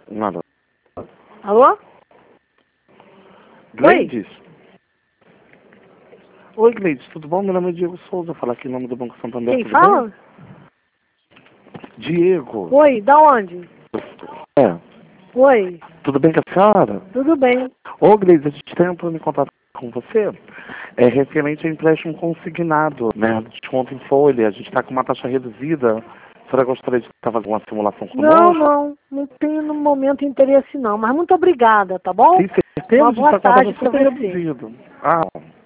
Nada. Alô? Gleides? Oi, Gleides, tudo bom? Meu nome é Diego Souza, falar aqui em nome do Banco Santander. Quem tudo fala? bem? Diego. Oi, da onde? É. Oi, Tudo bem com a senhora? tudo bem. Ô, Gleides, a gente tem entrando em contato com você. É referente a empréstimo consignado, né? Desconto em folha. A gente está com uma taxa reduzida. A senhora gostaria de fazer uma simulação Não, conosco? não tenho no momento interesse não, mas muito obrigada, tá bom? Tem certeza? Uma A gente boa está com a taxa tarde para super você. reduzido. Ah.